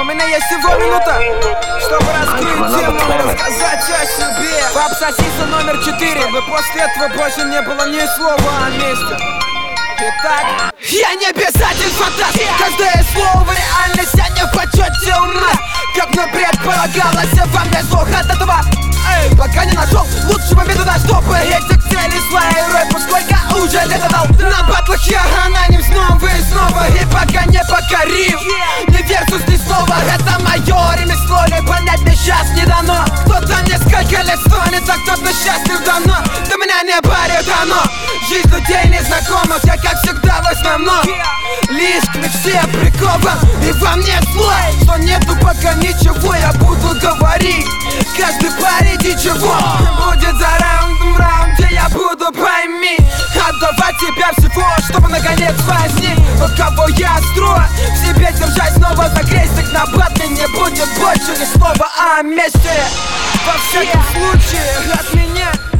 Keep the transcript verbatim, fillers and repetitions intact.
меня есть всего минута, чтобы раскрыть тему и рассказать о себе. Пап, сосиса номер четыре, чтобы после этого больше не было ни слова о месте. Итак, я не писатель фантаст, каждое слово реальность, я не в почете у нас. Как мне предполагалось, во мне слух от этого. Эй, пока не нашел лучшего метода, чтобы эти к цели своей рэпу, сколько уже лет отдал. На батлах я аноним снова и снова, и пока не покорив, не вернусь ни слова. Это мое ремесло, не понять мне сейчас не дано. Кто-то несколько лет стонет, а кто-то счастлив давно. До меня не парит оно, жизнь людей незнакомых, я как всегда в основном лишь к мечте прикован. И во мне слой, что нету пока ничего, я буду говорить. Каждый парень ничего будет за раундом в раунде, я буду, пойми, отдавать тебя всего, чтобы наконец возник тот, кого я строю. В себе держать снова за крестик на батле, не будет больше ни слова о месте. Во всяком случае от меня